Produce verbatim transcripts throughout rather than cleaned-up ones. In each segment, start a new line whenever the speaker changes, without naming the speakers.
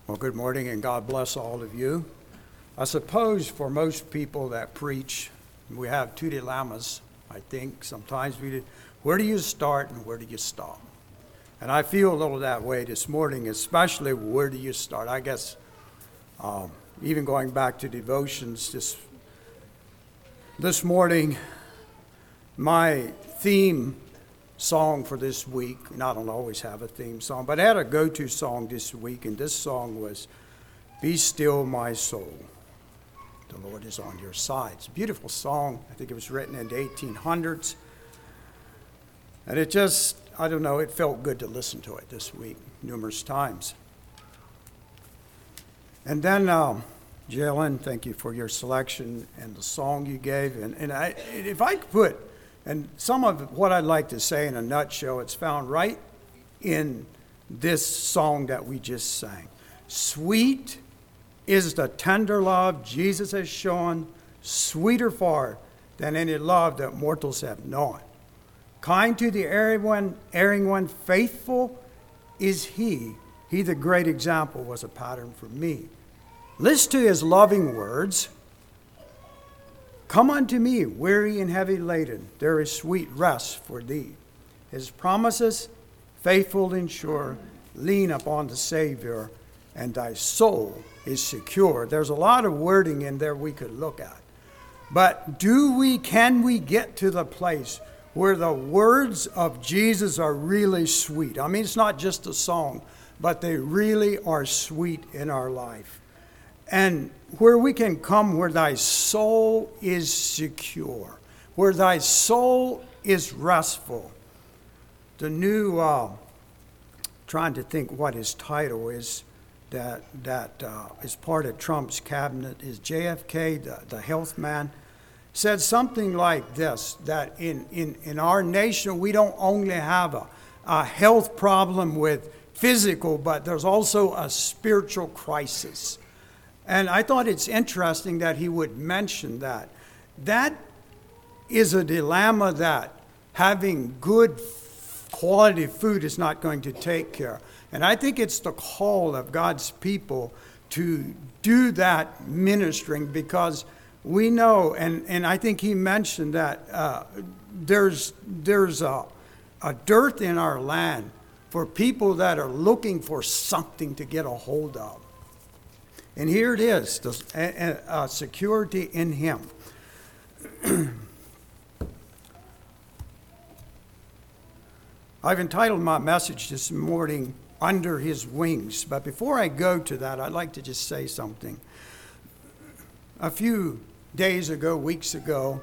Well, good morning and God bless all of you. I suppose for most people that preach, we have two dilemmas, I think. Sometimes we, where do you start and where do you stop? And I feel a little that way this morning, especially where do you start? I guess um, even going back to devotions this, this morning, my theme song for this week, and I don't always have a theme song, but I had a go-to song this week, and this song was, "Be Still My Soul, the Lord is on Your Side." It's a beautiful song. I think it was written in the eighteen hundreds. And it just, I don't know, it felt good to listen to it this week numerous times. And then, um, Jalen, thank you for your selection and the song you gave. And, and I, if I could put, and some of what I'd like to say in a nutshell, it's found right in this song that we just sang. Sweet is the tender love Jesus has shown, sweeter far than any love that mortals have known. Kind to the erring one, erring one, faithful is he. He, the great example, was a pattern for me. Listen to his loving words. Come unto me, weary and heavy laden, there is sweet rest for thee. His promises, faithful and sure, lean upon the Savior, and thy soul is secure. There's a lot of wording in there we could look at. But do we, can we get to the place where the words of Jesus are really sweet? I mean, it's not just a song, but they really are sweet in our life. And where we can come where thy soul is secure, where thy soul is restful. The new, uh, trying to think what his title is, that that uh, is part of Trump's cabinet, is J F K, the, the health man, said something like this, that in, in, in our nation we don't only have a, a health problem with physical, but there's also a spiritual crisis. And I thought it's interesting that he would mention that. That is a dilemma that having good quality food is not going to take care. And I think it's the call of God's people to do that ministering, because we know, and, and I think he mentioned that uh, there's, there's a, a dearth in our land for people that are looking for something to get a hold of. And here it is, the uh, security in him. I've entitled my message this morning, Under His Wings. But before I go to that, I'd like to just say something. A few days ago, weeks ago,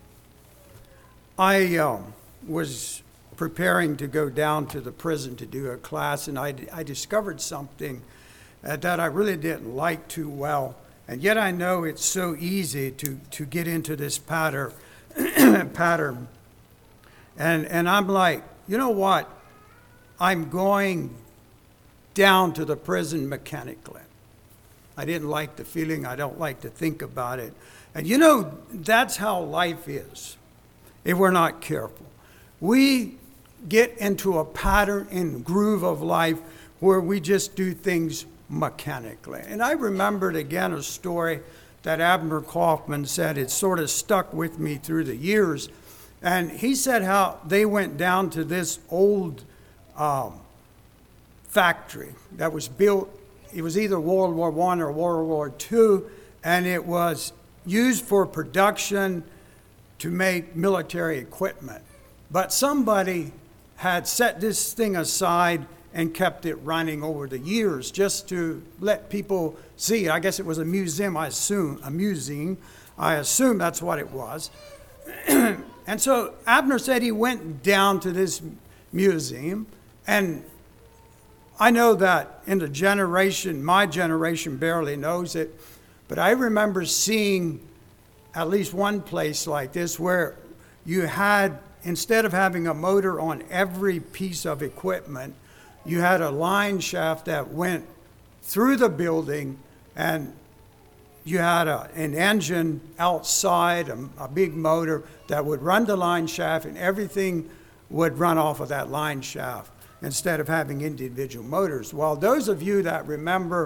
I uh, was preparing to go down to the prison to do a class, and I, I discovered something Uh, that I really didn't like too well. And yet I know it's so easy to, to get into this pattern. pattern. And, and I'm like, you know what? I'm going down to the prison mechanically. I didn't like the feeling. I don't like to think about it. And you know, that's how life is if we're not careful. We get into a pattern and groove of life where we just do things mechanically. And I remembered again a story that Abner Kaufman said. It sort of stuck with me through the years. And he said how they went down to this old um, factory that was built. It was either World War One or World War Two, and it was used for production to make military equipment. But somebody had set this thing aside and kept it running over the years just to let people see. I guess it was a museum, I assume, a museum. I assume that's what it was. And so Abner said he went down to this museum, and I know that in the generation, my generation barely knows it, but I remember seeing at least one place like this where you had, instead of having a motor on every piece of equipment, you had a line shaft that went through the building, and you had a, an engine outside, a, a big motor that would run the line shaft, and everything would run off of that line shaft instead of having individual motors. Well, those of you that remember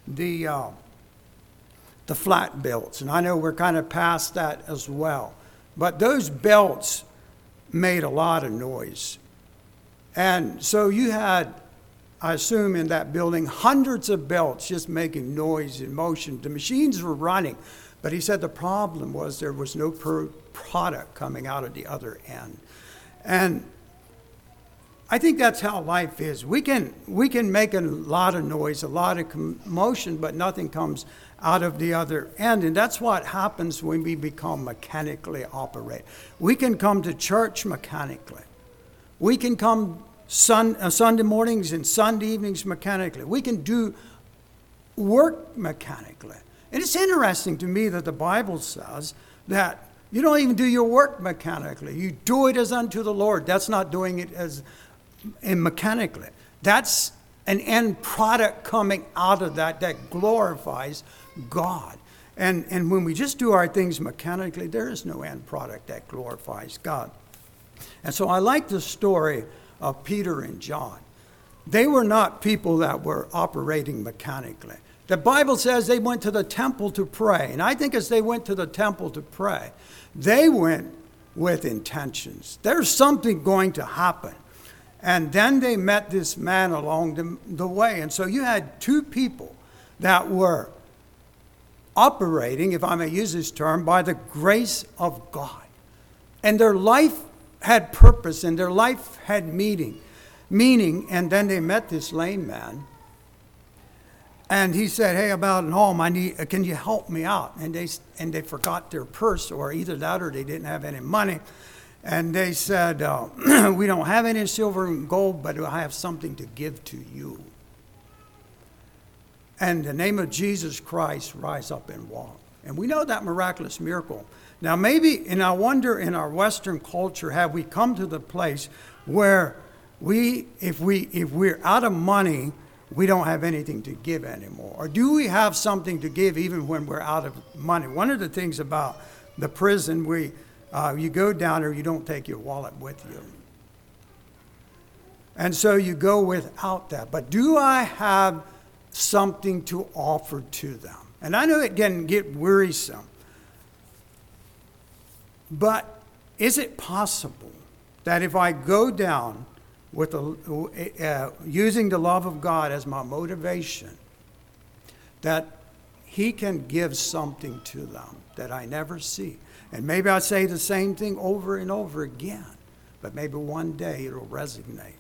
the uh, the flat belts. And I know we're kind of past that as well. But those belts made a lot of noise. And so you had, I assume, in that building, hundreds of belts just making noise and motion. The machines were running. But he said the problem was there was no per product coming out of the other end. And I think that's how life is. We can, we can make a lot of noise, a lot of commotion, but nothing comes out of the other end. And that's what happens when we become mechanically operated. We can come to church mechanically. We can come sun, uh, Sunday mornings and Sunday evenings mechanically. We can do work mechanically. And it's interesting to me that the Bible says that you don't even do your work mechanically. You do it as unto the Lord. That's not doing it as in mechanically. That's an end product coming out of that that glorifies God. And, and when we just do our things mechanically, there is no end product that glorifies God. And so I like the story of Peter and John. They were not people that were operating mechanically. The Bible says they went to the temple to pray. And I think as they went to the temple to pray, they went with intentions. There's something going to happen. And then they met this man along the, the way. And so you had two people that were operating, if I may use this term, by the grace of God. And their life had purpose and their life had meaning. Meaning, and then they met this lame man. And he said, hey, about an home, I need, can you help me out? And they, and they forgot their purse, or either that or they didn't have any money. And they said, uh, we don't have any silver and gold, but I have something to give to you. And in the name of Jesus Christ, rise up and walk. And we know that miraculous miracle. Now maybe, and I wonder in our Western culture, have we come to the place where we, if, we, if we're out of money, we don't have anything to give anymore? Or do we have something to give even when we're out of money? One of the things about the prison, we, uh, you go down there, you don't take your wallet with you. And so you go without that. But do I have something to offer to them? And I know it can get wearisome. But is it possible that if I go down with a, uh, using the love of God as my motivation, that he can give something to them that I never see? And maybe I say the same thing over and over again, but maybe one day it'll resonate.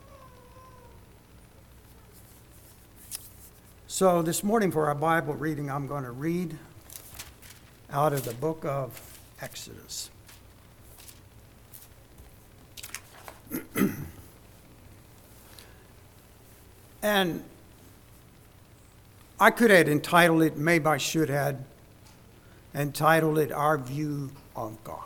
So this morning for our Bible reading, I'm going to read out of the book of Exodus. And I could have entitled it, maybe I should have entitled it, Our View of God.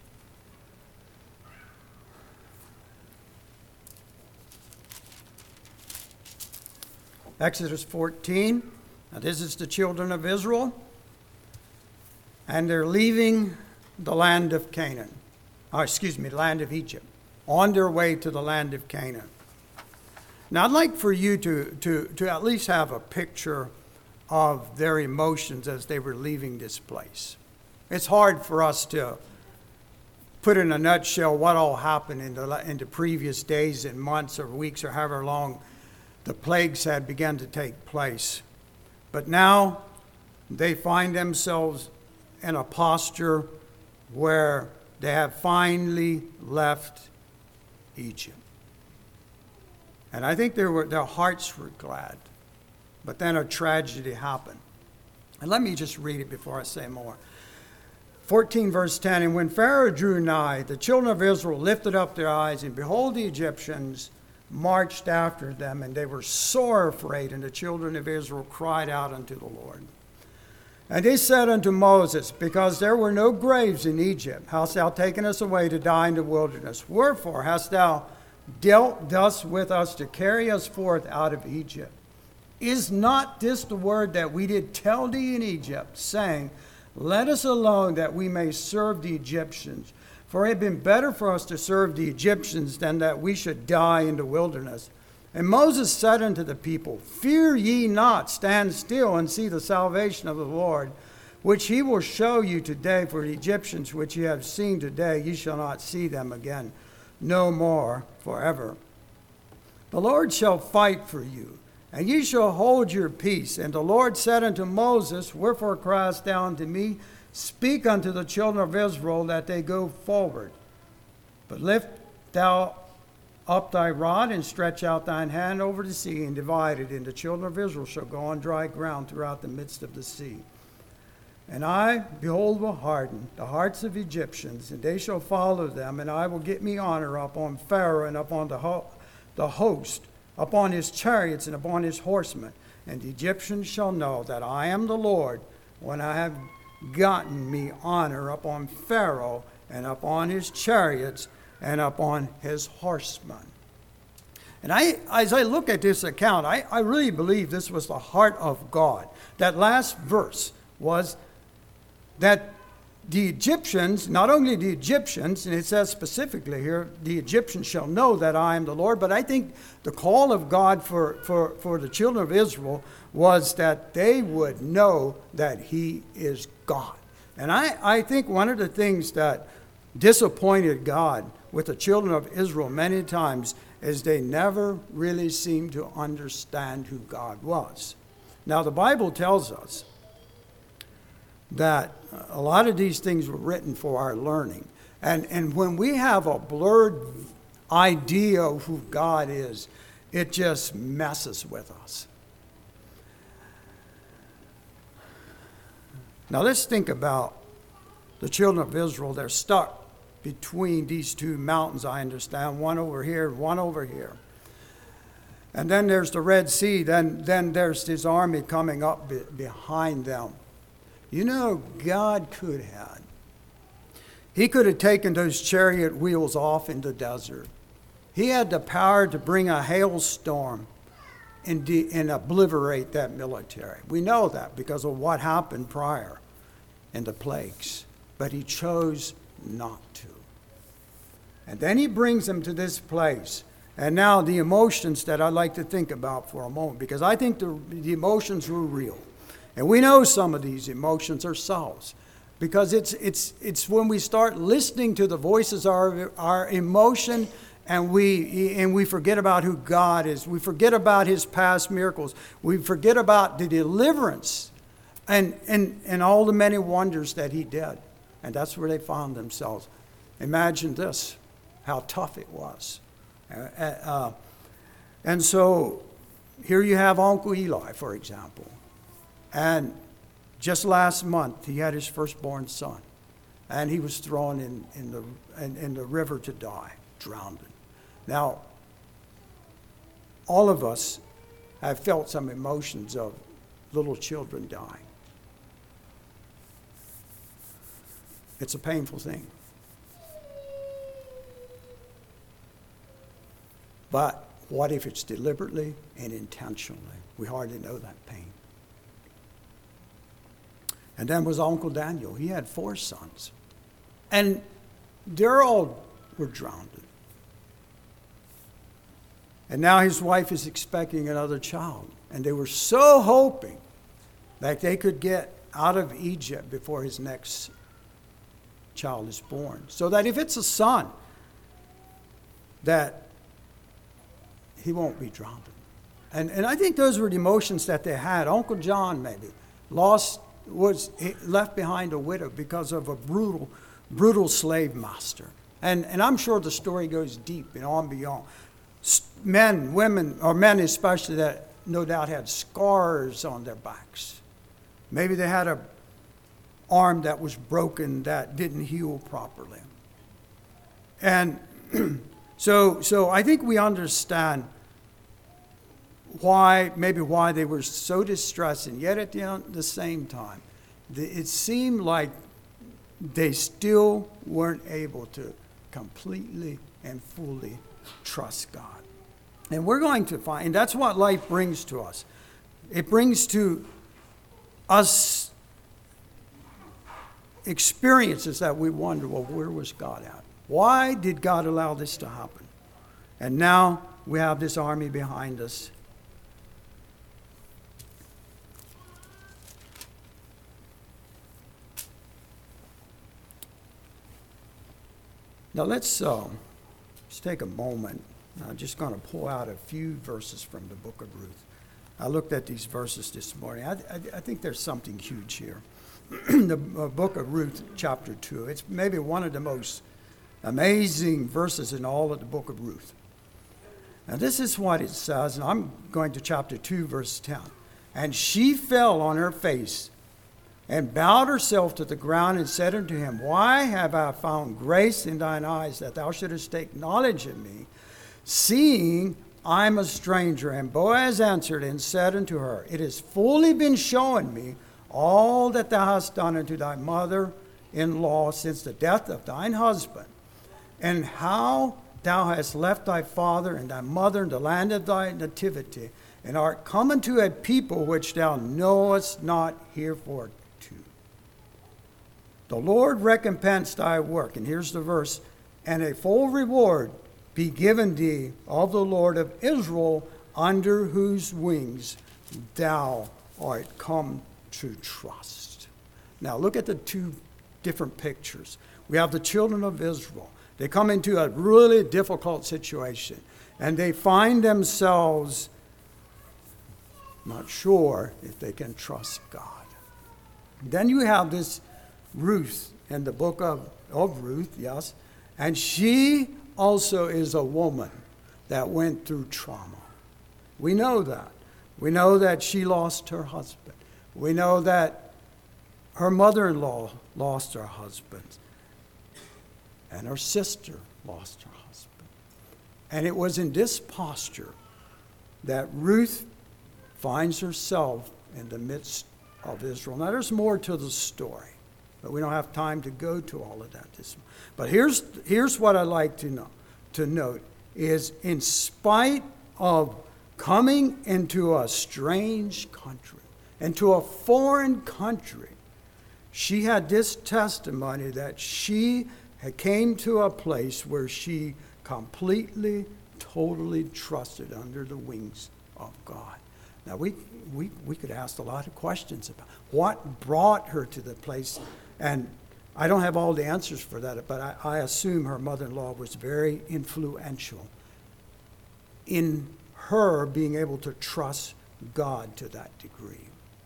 Exodus fourteen. Now this is the children of Israel. And they're leaving the land of Canaan. Oh, excuse me, the land of Egypt. On their way to the land of Canaan. Now I'd like for you to, to, to at least have a picture of their emotions as they were leaving this place. It's hard for us to put in a nutshell what all happened in the, in the previous days and months or weeks or however long the plagues had begun to take place. But now they find themselves in a posture where they have finally left Egypt. And I think they were, their hearts were glad. But then a tragedy happened. And let me just read it before I say more. fourteen verse ten, and when Pharaoh drew nigh, the children of Israel lifted up their eyes, and behold, the Egyptians marched after them, and they were sore afraid, and the children of Israel cried out unto the Lord. And they said unto Moses, because there were no graves in Egypt, hast thou taken us away to die in the wilderness? Wherefore hast thou dealt thus with us to carry us forth out of Egypt? Is not this the word that we did tell thee in Egypt, saying, let us alone that we may serve the Egyptians? For it had been better for us to serve the Egyptians than that we should die in the wilderness. And Moses said unto the people, Fear ye not, stand still and see the salvation of the Lord, which he will show you today. For the Egyptians which ye have seen today, ye shall not see them again, no more forever. The Lord shall fight for you, and ye shall hold your peace. And the Lord said unto Moses, Wherefore criest thou unto me? Speak unto the children of Israel that they go forward. But lift thou up thy rod, and stretch out thine hand over the sea, and divide it, and the children of Israel shall go on dry ground throughout the midst of the sea. And I, behold, will harden the hearts of Egyptians, and they shall follow them, and I will get me honor upon Pharaoh and upon the, ho- the host, upon his chariots and upon his horsemen. And the Egyptians shall know that I am the Lord, when I have gotten me honor upon Pharaoh and upon his chariots and upon his horsemen. And I, as I look at this account, I, I really believe this was the heart of God. That last verse was that the Egyptians, not only the Egyptians, and it says specifically here, the Egyptians shall know that I am the Lord, but I think the call of God for, for, for the children of Israel was that they would know that he is God. And I, I think one of the things that disappointed God with the children of Israel many times is they never really seemed to understand who God was. Now, the Bible tells us that a lot of these things were written for our learning. And, and when we have a blurred idea of who God is, it just messes with us. Now let's think about the children of Israel. They're stuck between these two mountains, I understand, one over here, one over here. And then there's the Red Sea. Then, then there's his army coming up be, behind them. You know, God could have. He could have taken those chariot wheels off in the desert. He had the power to bring a hailstorm and, de- and obliterate that military. We know that because of what happened prior in the plagues. But he chose not to. And then he brings them to this place. And now the emotions that I'd like to think about for a moment, because I think the, the emotions were real. And we know some of these emotions ourselves, because it's it's it's when we start listening to the voices of our, our emotion, and we and we forget about who God is. We forget about his past miracles. We forget about the deliverance and and and all the many wonders that he did. And that's where they found themselves. Imagine this, how tough it was. Uh, uh, and so here you have Uncle Eli, for example. And just last month, he had his firstborn son. And he was thrown in, in, the, in, in the river to die, drowned. Now, all of us have felt some emotions of little children dying. It's a painful thing. But what if it's deliberately and intentionally? We hardly know that pain. And then was Uncle Daniel. He had four sons. And they all were drowned. And now his wife is expecting another child. And they were so hoping that they could get out of Egypt before his next child is born. So that if it's a son, that he won't be drowned. And, and I think those were the emotions that they had. Uncle John maybe lost was left behind a widow because of a brutal, brutal slave master. And, and I'm sure the story goes deep and on beyond. Men, women, or men especially, that no doubt had scars on their backs. Maybe they had a arm that was broken that didn't heal properly. And so, so I think we understand why, maybe why they were so distressed, and yet at the, the same time, the, it seemed like they still weren't able to completely and fully trust God. And we're going to find, and that's what life brings to us. It brings to us experiences that we wonder, well, where was God at? Why did God allow this to happen? And now we have this army behind us. Now let's, uh, let's take a moment. I'm just going to pull out a few verses from the book of Ruth. I looked at these verses this morning. I, I, I think there's something huge here. The uh, book of Ruth, chapter two. It's maybe one of the most amazing verses in all of the book of Ruth. Now this is what it says, and I'm going to chapter two, verse ten. And she fell on her face and bowed herself to the ground and said unto him, Why have I found grace in thine eyes, that thou shouldest take knowledge of me, seeing I am a stranger? And Boaz answered and said unto her, It has fully been shown me all that thou hast done unto thy mother-in-law since the death of thine husband, and how thou hast left thy father and thy mother in the land of thy nativity, and art come unto a people which thou knowest not herefor. The Lord recompense thy work. And here's the verse. And a full reward be given thee of the Lord of Israel, under whose wings thou art come to trust. Now look at the two different pictures. We have the children of Israel. They come into a really difficult situation, and they find themselves not sure if they can trust God. Then you have this Ruth in the book of, of Ruth, yes, and she also is a woman that went through trauma. We know that. We know that she lost her husband. We know that her mother-in-law lost her husband, and her sister lost her husband. And it was in this posture that Ruth finds herself in the midst of Israel. Now there's more to the story, but we don't have time to go to all of that this morning. But here's, here's what I like to know, to note, is in spite of coming into a strange country, into a foreign country, she had this testimony that she had came to a place where she completely, totally trusted under the wings of God. Now, we, we, we could ask a lot of questions about what brought her to the place. And I don't have all the answers for that, but I, I assume her mother-in-law was very influential in her being able to trust God to that degree.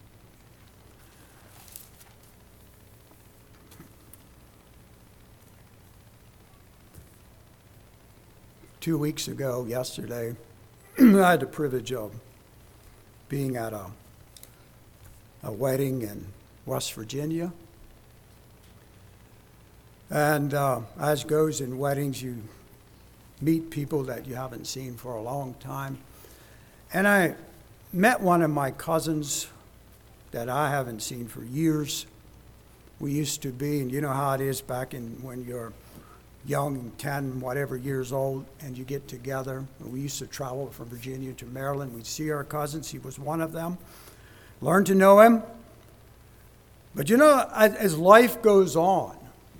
Two weeks ago, yesterday, I had the privilege of being at a, a wedding in West Virginia. And uh, as goes in weddings, you meet people that you haven't seen for a long time. And I met one of my cousins that I haven't seen for years. We used to be, and you know how it is back in when you're young, ten, whatever years old, and you get together. We used to travel from Virginia to Maryland. We'd see our cousins. He was one of them. Learned to know him. But you know, as life goes on,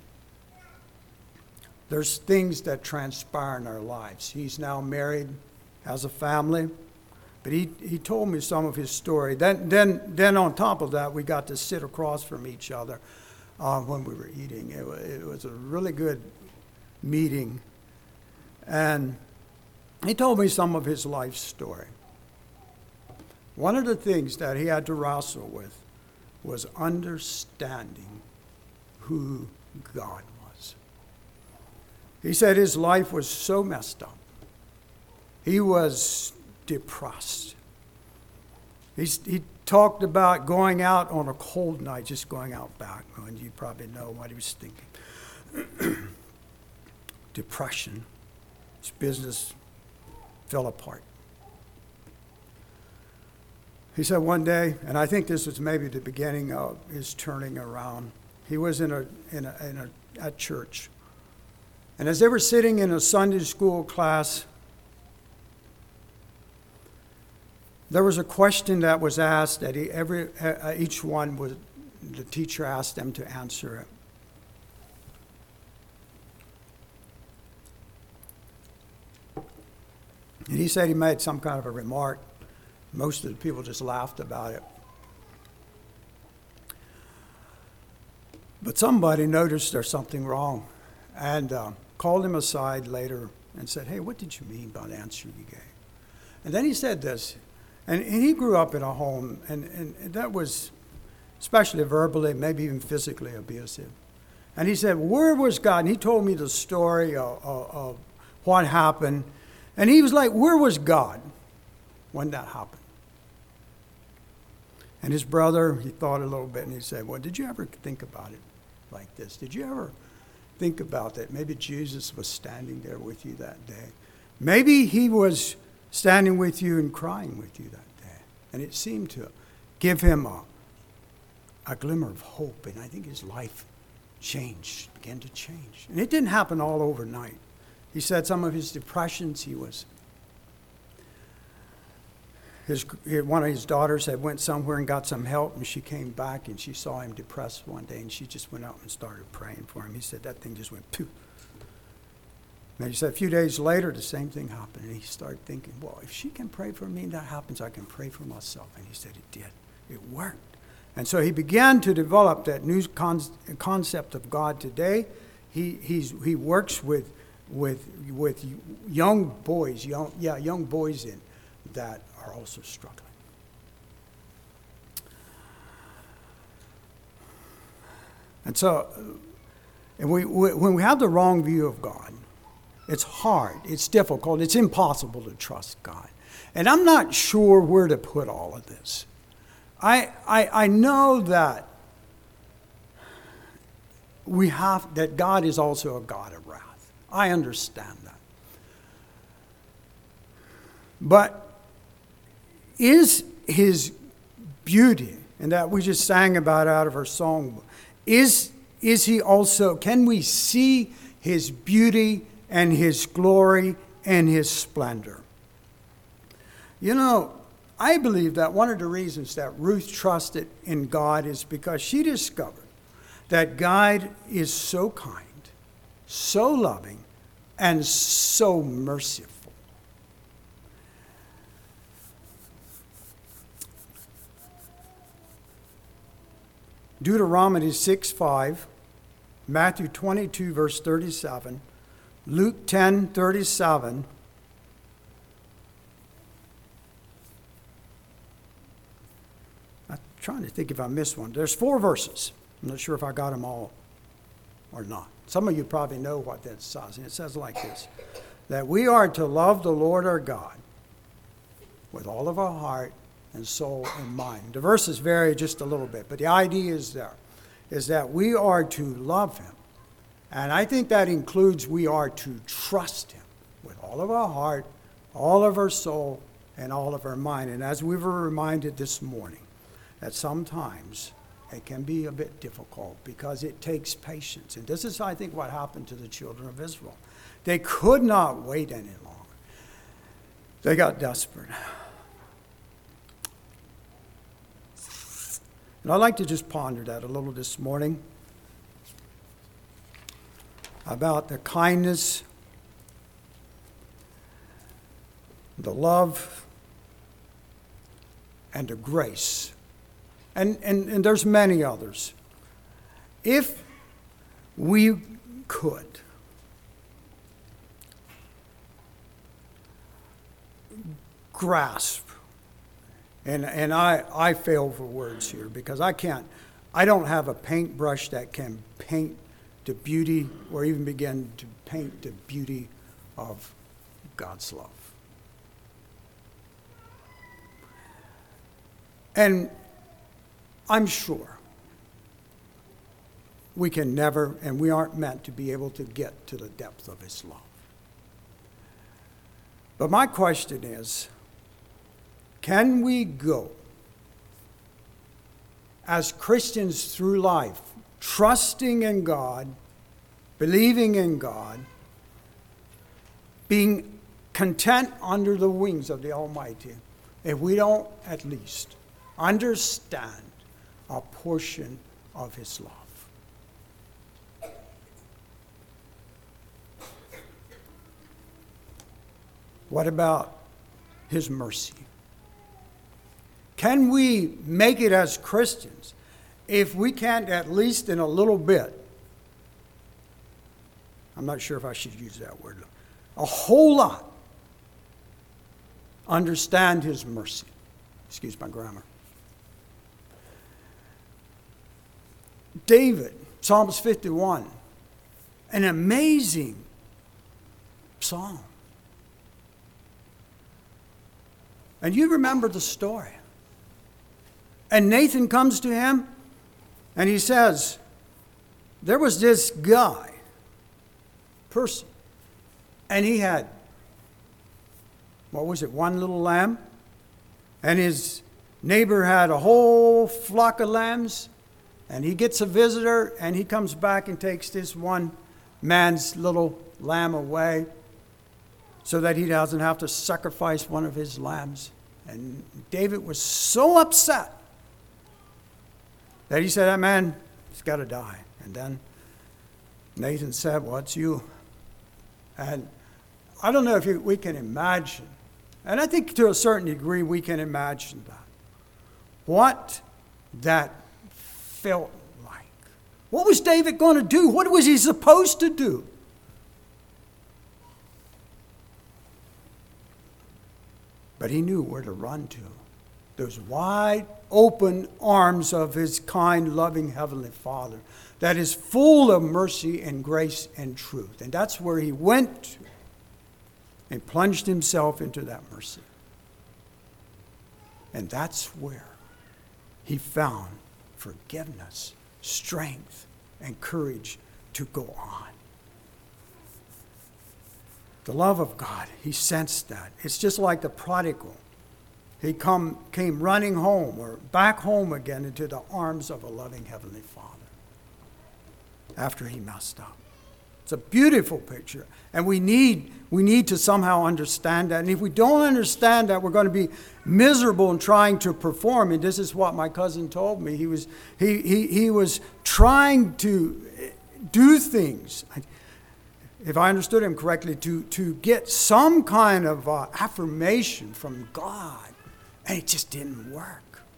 there's things that transpire in our lives. He's now married, has a family, but he, he told me some of his story. Then, then, then on top of that, we got to sit across from each other uh, when we were eating. It, it was a really good meeting. And he told me some of his life story. One of the things that he had to wrestle with was understanding who God was. He said his life was so messed up. He was depressed. He, he talked about going out on a cold night, just going out back, and you probably know what he was thinking. Depression. His business fell apart. He said one day, and I think this was maybe the beginning of his turning around. He was in a in a, in a at church, and as they were sitting in a Sunday school class, there was a question that was asked that he, every uh, each one was the teacher asked them to answer it. And he said he made some kind of a remark. Most of the people just laughed about it. But somebody noticed there's something wrong and uh, called him aside later and said, hey, what did you mean by the answer you gave? And then he said this, and, and he grew up in a home, and, and that was especially verbally, maybe even physically abusive. And he said, where was God? And he told me the story of, of, of what happened. And he was like, where was God when that happened? And his brother, he thought a little bit, and he said, well, did you ever think about it like this? Did you ever think about that? Maybe Jesus was standing there with you that day. Maybe he was standing with you and crying with you that day. And it seemed to give him a, a glimmer of hope. And I think his life changed, began to change. And it didn't happen all overnight. He said some of his depressions, he was, his, one of his daughters had went somewhere and got some help, and she came back and she saw him depressed one day, and she just went out and started praying for him. He said that thing just went poof. And he said a few days later, the same thing happened, and he started thinking, well, if she can pray for me and that happens, I can pray for myself. And he said it did. It worked. And so he began to develop that new con- concept of God today. He he's, he works with with with young boys, young yeah, young boys in that are also struggling. And so, and we, we when we have the wrong view of God, it's hard, it's difficult, it's impossible to trust God. And I'm not sure where to put all of this. I, I, I know that we have that God is also a God of wrath. I understand that. But is his beauty, and that we just sang about out of our song, is, is he also, can we see his beauty and his glory and his splendor? You know, I believe that one of the reasons that Ruth trusted in God is because she discovered that God is so kind, so loving, and so merciful. Deuteronomy six five, Matthew twenty-two, verse thirty-seven, Luke ten thirty-seven, I'm trying to think if I missed one. There's four verses. I'm not sure if I got them all or not. Some of you probably know what that says. And it says like this, that we are to love the Lord our God with all of our heart and soul and mind. The verses vary just a little bit, but the idea is there, is that we are to love him. And I think that includes we are to trust him with all of our heart, all of our soul, and all of our mind. And as we were reminded this morning, that sometimes it can be a bit difficult because it takes patience. And this is, I think, what happened to the children of Israel. They could not wait any longer. They got desperate. And I'd like to just ponder that a little this morning about the kindness, the love, and the grace. And, and, and there's many others. If we could grasp, and, and I, I fail for words here because I can't, I don't have a paintbrush that can paint the beauty or even begin to paint the beauty of God's love. And I'm sure we can never, and we aren't meant to be able to get to the depth of his love. But my question is, can we go as Christians through life, trusting in God, believing in God, being content under the wings of the Almighty, if we don't at least understand a portion of his love? What about his mercy? Can we make it as Christians if we can't, at least in a little bit, I'm not sure if I should use that word, a whole lot, understand his mercy? Excuse my grammar. David, Psalms fifty-one, an amazing psalm. And you remember the story. And Nathan comes to him and he says, there was this guy, person, and he had, what was it, one little lamb? And his neighbor had a whole flock of lambs. And he gets a visitor, and he comes back and takes this one man's little lamb away so that he doesn't have to sacrifice one of his lambs. And David was so upset that he said, that man, he's got to die. And then Nathan said, well, it's you. And I don't know if you, we can imagine, and I think to a certain degree we can imagine that, what that felt like. What was David going to do? What was he supposed to do? But he knew where to run to. Those wide open arms of his kind, loving Heavenly Father that is full of mercy and grace and truth. And that's where he went to and plunged himself into that mercy. And that's where he found forgiveness, strength, and courage to go on. The love of God, he sensed that. It's just like the prodigal. He come, came running home or back home again into the arms of a loving Heavenly Father after he messed up. It's a beautiful picture. And we need, we need to somehow understand that. And if we don't understand that, we're going to be miserable in trying to perform. And this is what my cousin told me. He was, he, he, he was trying to do things, if I understood him correctly, to, to get some kind of uh, affirmation from God. And it just didn't work.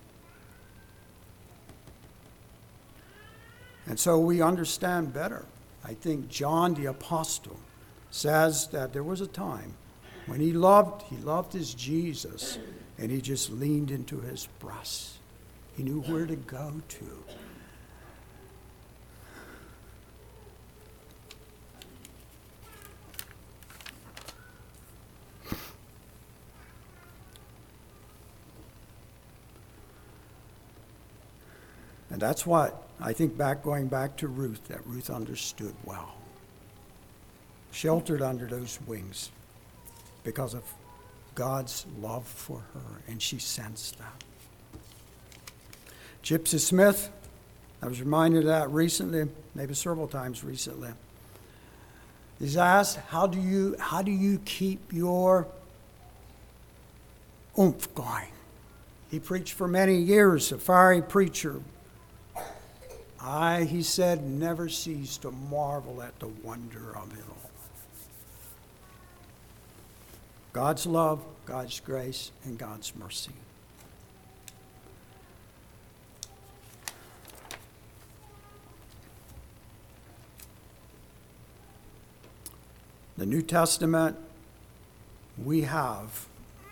And so we understand better. I think John the Apostle says that there was a time when he loved, he loved his Jesus, and he just leaned into his breast. He knew where to go to. And that's what I think back, going back to Ruth, that Ruth understood well. Sheltered under those wings because of God's love for her, and she sensed that. Gypsy Smith, I was reminded of that recently, maybe several times recently. He's asked, how do you, how do you keep your oomph going? He preached for many years, a fiery preacher. I, he said, never cease to marvel at the wonder of it all. God's love, God's grace, and God's mercy. The New Testament, we have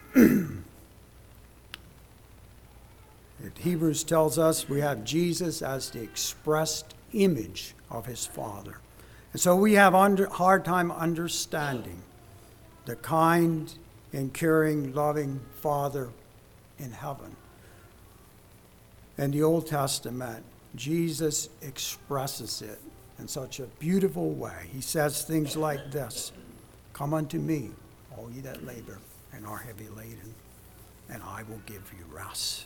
Hebrews tells us we have Jesus as the expressed image of his Father. And so we have a hard time understanding the kind and caring, loving Father in heaven. In the Old Testament, Jesus expresses it in such a beautiful way. He says things like this, "Come unto me, all ye that labor and are heavy laden, and I will give you rest."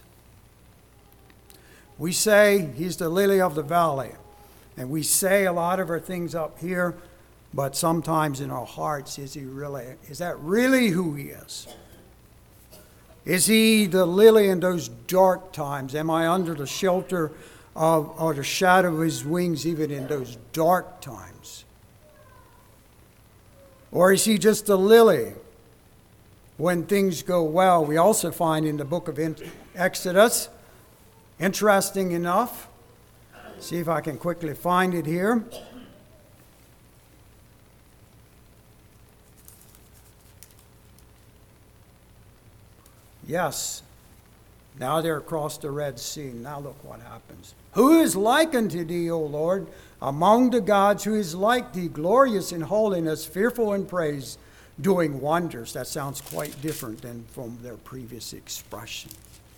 We say he's the lily of the valley, and we say a lot of our things up here, but sometimes in our hearts, is he really, is that really who he is? Is he the lily in those dark times? Am I under the shelter of, or the shadow of his wings even in those dark times? Or is he just the lily when things go well. We also find in the book of Exodus, interesting enough, see if I can quickly find it here. Yes, now they're across the Red Sea. Now look what happens. Who is like unto thee, O Lord, among the gods? Who is like thee, glorious in holiness, fearful in praise, doing wonders? That sounds quite different than from their previous expression.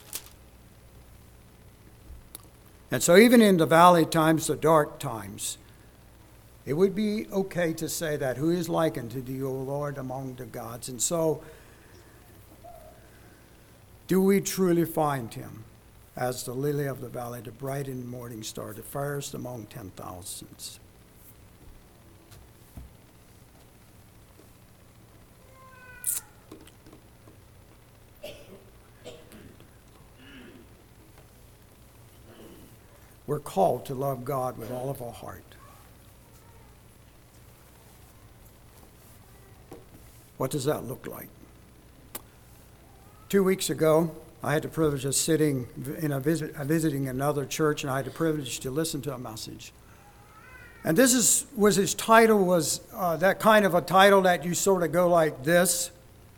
And so even in the valley times, the dark times, it would be okay to say that. Who is like unto thee, O Lord, among the gods? And so, do we truly find him as the lily of the valley, the bright and morning star, the fairest among ten thousands? We're called to love God with all of our heart. What does that look like? Two weeks ago, I had the privilege of sitting in a visit, uh, visiting another church, and I had the privilege to listen to a message. And this is was his title was uh, that kind of a title that you sort of go like this.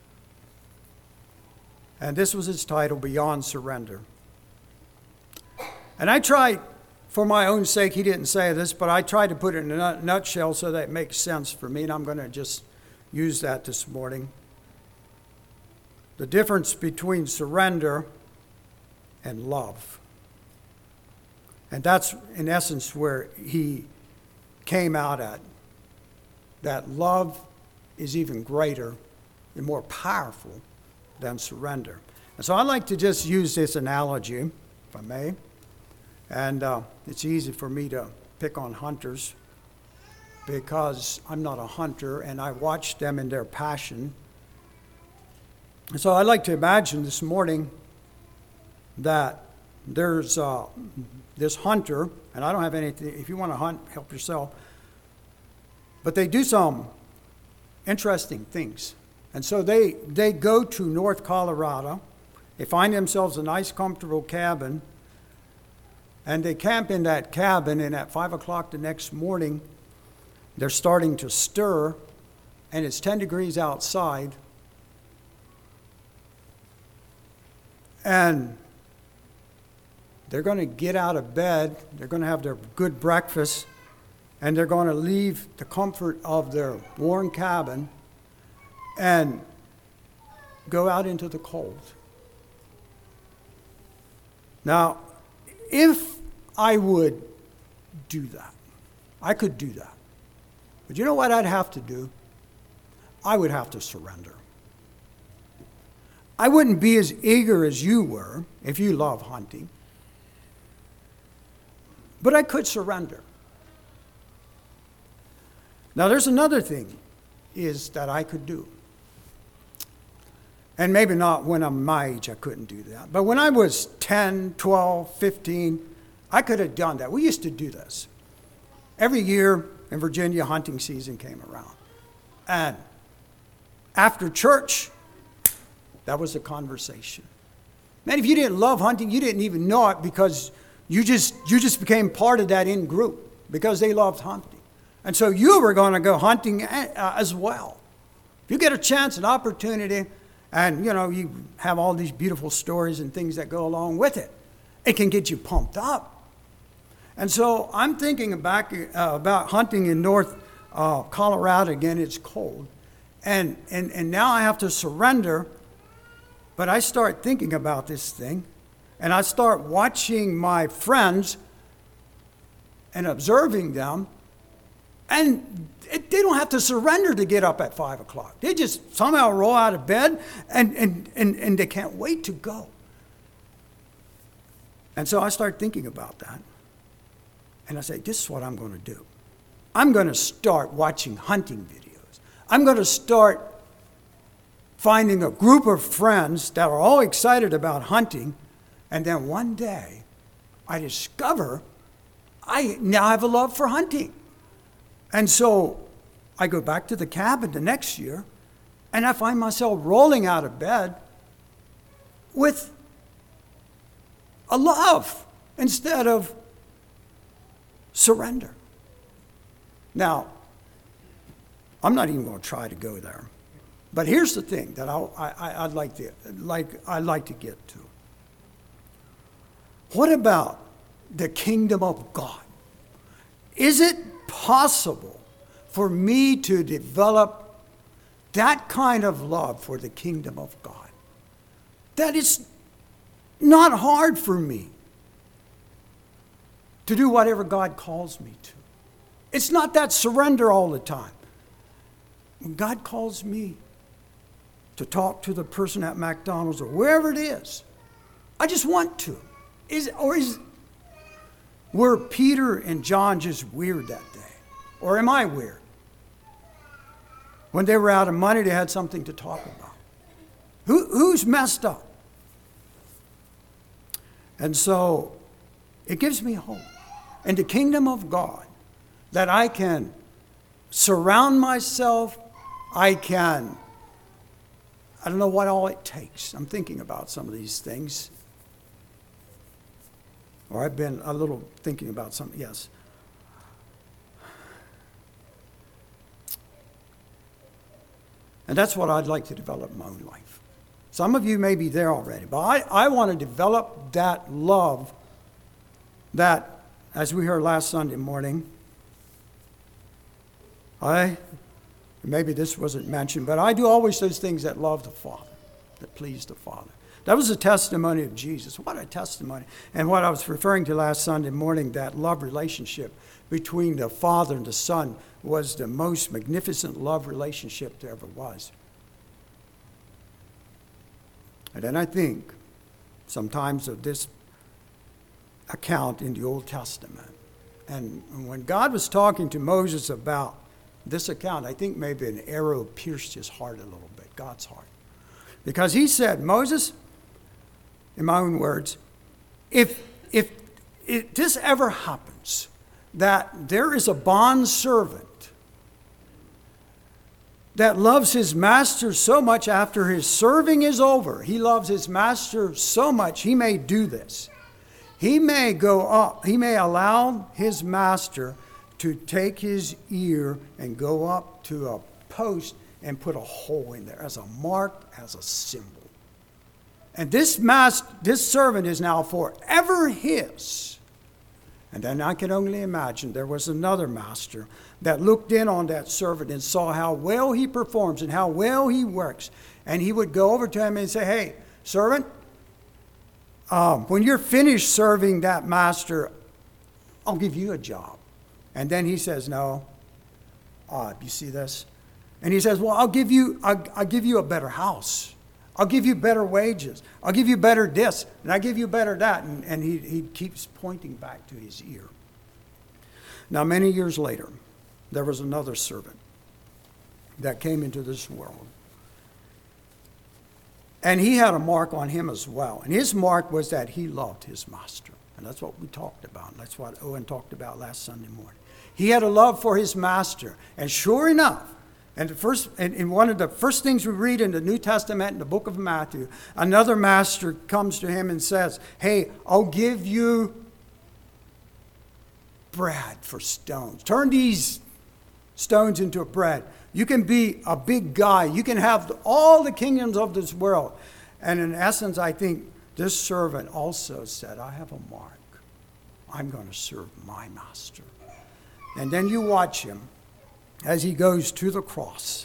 And this was his title, Beyond Surrender. And I tried, for my own sake, he didn't say this, but I tried to put it in a nutshell so that it makes sense for me, and I'm going to just use that this morning. The difference between surrender and love. And that's, in essence, where he came out at. That love is even greater and more powerful than surrender. And so I like to just use this analogy, if I may. And uh, it's easy for me to pick on hunters because I'm not a hunter, and I watch them in their passion. And so I'd like to imagine this morning that there's uh, this hunter, and I don't have anything, if you want to hunt, help yourself. But they do some interesting things. And so they, they go to North Colorado. They find themselves a nice, comfortable cabin. And they camp in that cabin, and at five o'clock the next morning, they're starting to stir, and it's ten degrees outside. And they're going to get out of bed, they're going to have their good breakfast, and they're going to leave the comfort of their warm cabin and go out into the cold. Now, if I would do that, I could do that. But you know what I'd have to do? I would have to surrender. I wouldn't be as eager as you were if you love hunting. But I could surrender. Now there's another thing is that I could do. And maybe not when I'm my age, I couldn't do that. But when I was ten, twelve, fifteen, I could have done that. We used to do this. Every year in Virginia, hunting season came around. And after church, that was the conversation. Man, if you didn't love hunting, you didn't even know it because you just you just became part of that in group because they loved hunting. And so you were going to go hunting as well. If you get a chance, an opportunity, and you know, you have all these beautiful stories and things that go along with it, it can get you pumped up. And so I'm thinking back uh, about hunting in North uh, Colorado again. It's cold. And, and, and now I have to surrender. But I start thinking about this thing, and I start watching my friends and observing them, and it, they don't have to surrender to get up at five o'clock. They just somehow roll out of bed, and, and, and, and they can't wait to go. And so I start thinking about that, and I say, this is what I'm going to do. I'm going to start watching hunting videos. I'm going to start finding a group of friends that are all excited about hunting, and then one day I discover I now have a love for hunting. And so I go back to the cabin the next year, And I find myself rolling out of bed with a love instead of surrender. Now, I'm not even going to try to go there. But here's the thing that I'll, I, I'd like to, like, I'd like to get to. What about the kingdom of God? Is it possible for me to develop that kind of love for the kingdom of God? That is not hard for me to do whatever God calls me to. It's not that surrender all the time. When God calls me to talk to the person at McDonald's or wherever it is, I just want to. Is or is were Peter and John just weird that day? Or am I weird? When they were out of money, they had something to talk about. Who, who's messed up? And so it gives me hope in the kingdom of God that I can surround myself. I can, I don't know what all it takes. I'm thinking about some of these things. Or I've been a little thinking about something, yes. And that's what I'd like to develop in my own life. Some of you may be there already, but I, I want to develop that love that, as we heard last Sunday morning, I, maybe this wasn't mentioned, but I do always those things that love the Father, that please the Father. That was the testimony of Jesus. What a testimony. And what I was referring to last Sunday morning, that love relationship between the Father and the Son was the most magnificent love relationship there ever was. And then I think sometimes of this account in the Old Testament. And when God was talking to Moses about this account, I think maybe an arrow pierced his heart a little bit, God's heart. Because he said, Moses, in my own words, if, if, if this ever happens, that there is a bond servant that loves his master so much after his serving is over, he loves his master so much, he may do this. He may go up, he may allow his master to take his ear and go up to a post and put a hole in there as a mark, as a symbol. And this master, this servant is now forever his. And then I can only imagine there was another master that looked in on that servant and saw how well he performs and how well he works. And he would go over to him and say, hey, servant, um, when you're finished serving that master, I'll give you a job. And then he says, no. Uh, you see this? And he says, well, I'll give you, I'll, I'll give you a better house. I'll give you better wages. I'll give you better this, and I'll give you better that. And, and he, he keeps pointing back to his ear. Now, many years later, there was another servant that came into this world. And he had a mark on him as well. And his mark was that he loved his master. And that's what we talked about. That's what Owen talked about last Sunday morning. He had a love for his master. And sure enough, and the first, and in one of the first things we read in the New Testament, in the book of Matthew, another master comes to him and says, hey, I'll give you bread for stones. Turn these stones into bread. You can be a big guy. You can have all the kingdoms of this world. And in essence, I think this servant also said, I have a mark. I'm going to serve my master. And then you watch him as he goes to the cross.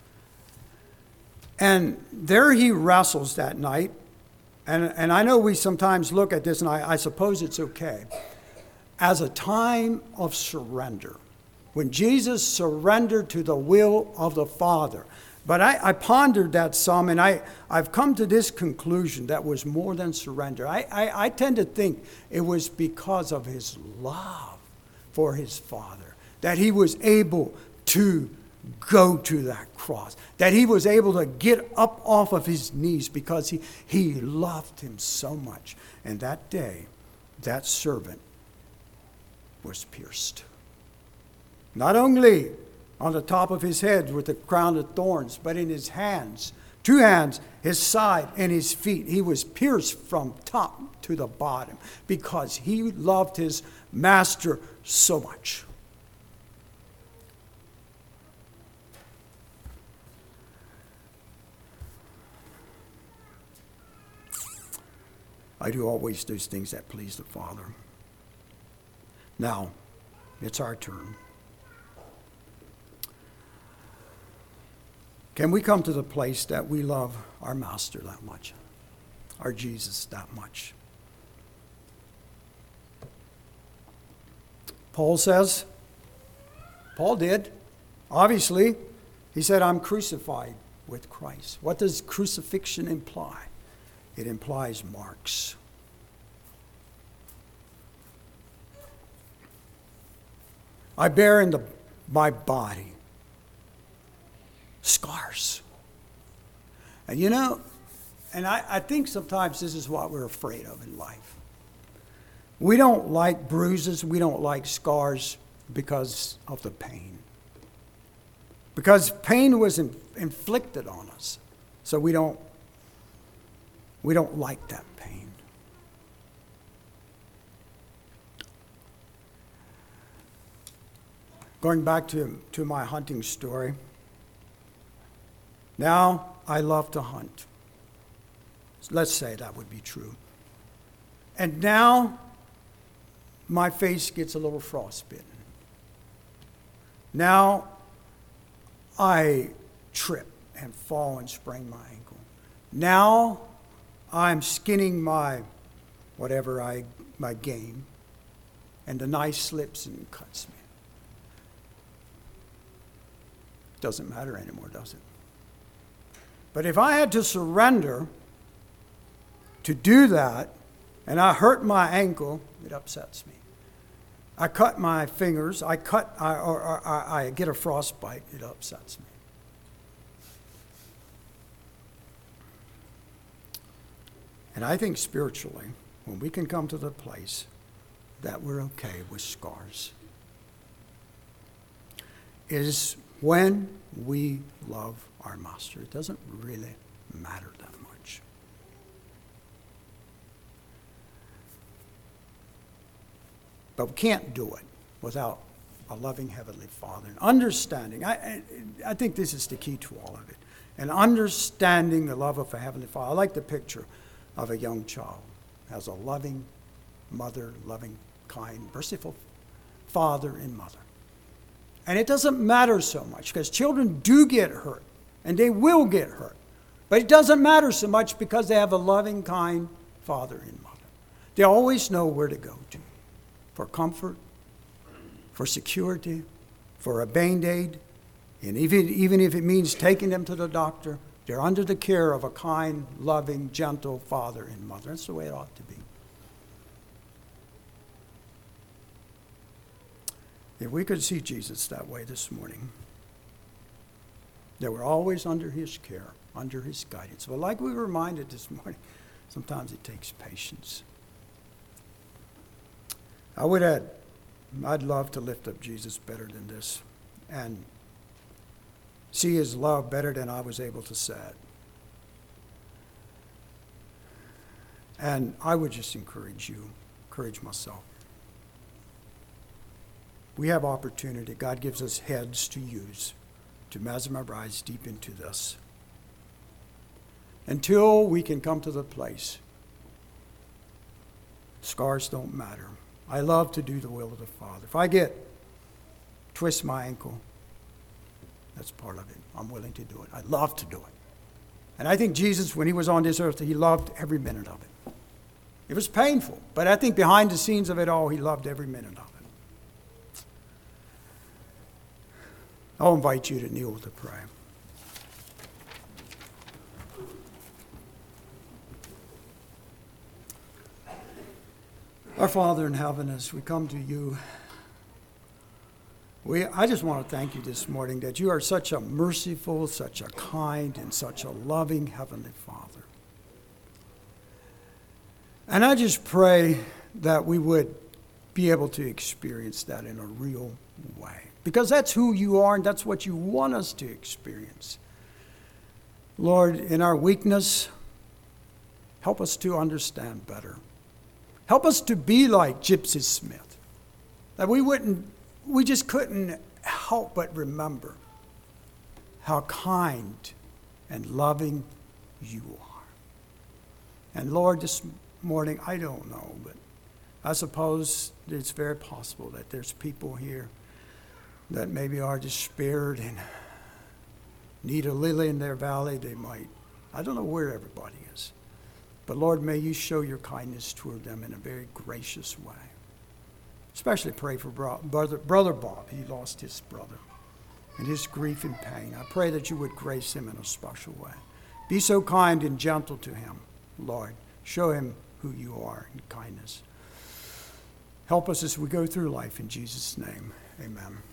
And there he wrestles that night. And, and I know we sometimes look at this, and I, I suppose it's okay, as a time of surrender. When Jesus surrendered to the will of the Father. But I, I pondered that some, and I, I've come to this conclusion that was more than surrender. I, I, I tend to think it was because of his love for his Father that he was able to go to that cross, that he was able to get up off of his knees because he, he loved him so much. And that day, that servant was pierced. Not only on the top of his head with a crown of thorns, but in his hands, two hands, his side and his feet, he was pierced from top to the bottom because he loved his master so much. I do always those things that please the Father. Now, it's our turn. Can we come to the place that we love our Master that much, our Jesus that much? Paul says, Paul did, obviously, he said, I'm crucified with Christ. What does crucifixion imply? It implies marks. I bear in the, my body scars. And you know, and I, I think sometimes this is what we're afraid of in life. We don't like bruises, we don't like scars because of the pain. Because pain was in, inflicted on us. So we don't We don't like that pain. Going back to, to my hunting story. Now I love to hunt. Let's say that would be true. And now my face gets a little frostbitten. Now I trip and fall and sprain my ankle. Now I'm skinning my whatever I my game, and the knife slips and cuts me. Doesn't matter anymore, does it? But if I had to surrender to do that, and I hurt my ankle, it upsets me. I cut my fingers, I cut, I, or, or, or I get a frostbite, it upsets me. And I think spiritually, when we can come to the place that we're okay with scars, is when we love our Master. It doesn't really matter that much. But we can't do it without a loving Heavenly Father. And understanding, I, I, I think this is the key to all of it. And understanding the love of a Heavenly Father. I like the picture of a young child has a loving mother, loving, kind, merciful father and mother. And it doesn't matter so much because children do get hurt and they will get hurt. But it doesn't matter so much because they have a loving, kind father and mother. They always know where to go to for comfort, for security, for a Band-Aid, and even, even if it means taking them to the doctor, they're under the care of a kind, loving, gentle father and mother. That's the way it ought to be. If we could see Jesus that way this morning, that we're always under his care, under his guidance. But like we were reminded this morning, sometimes it takes patience. I would add, I'd love to lift up Jesus better than this and see his love better than I was able to say it. And I would just encourage you, encourage myself. We have opportunity. God gives us heads to use to mesmerize deep into this. Until we can come to the place, scars don't matter. I love to do the will of the Father. If I get, twist my ankle, that's part of it. I'm willing to do it. I love to do it. And I think Jesus, when he was on this earth, he loved every minute of it. It was painful, but I think behind the scenes of it all, he loved every minute of it. I'll invite you to kneel to pray. Our Father in heaven, as we come to you, we, I just want to thank you this morning that you are such a merciful, such a kind, and such a loving Heavenly Father. And I just pray that we would be able to experience that in a real way. because that's who you are and that's what you want us to experience. Lord, in our weakness, help us to understand better. Help us to be like Gypsy Smith, that we wouldn't, we just couldn't help but remember how kind and loving you are. And Lord, this morning, I don't know, but I suppose it's very possible that there's people here that maybe are despaired and need a lily in their valley. They might, I don't know where everybody is. But Lord, may you show your kindness toward them in a very gracious way. Especially pray for bro- brother, brother Bob. He lost his brother and his grief and pain. I pray that you would grace him in a special way. Be so kind and gentle to him, Lord. Show him who you are in kindness. Help us as we go through life in Jesus' name. Amen.